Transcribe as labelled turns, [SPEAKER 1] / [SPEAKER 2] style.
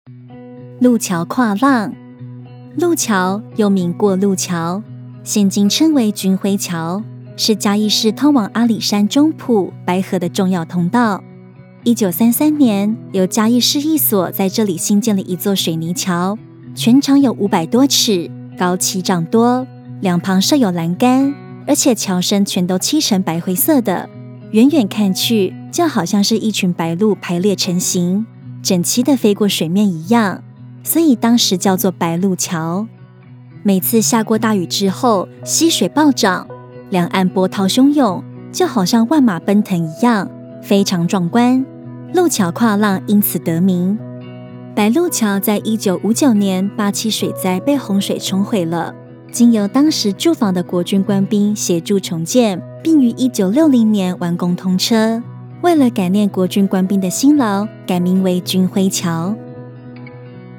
[SPEAKER 1] 路桥跨浪，路桥又名过路桥，现今称为军辉桥，是嘉义市通往阿里山中埔、白河的重要通道。1933年，由嘉义市役所在这里新建了一座水泥桥，全长有500多尺，高7丈多，两旁设有栏杆，而且桥身全都漆成白灰色的，远远看去就好像是一群白鹭排列成形，整齐地飞过水面一样，所以当时叫做白鹭桥。每次下过大雨之后，溪水暴涨，两岸波涛汹涌，就好像万马奔腾一样，非常壮观，路桥跨浪因此得名。白鹭桥在1959年87水灾被洪水冲毁了，经由当时驻防的国军官兵协助重建，并于1960年完工通车。为了感念国军官兵的辛劳，改名为军辉桥。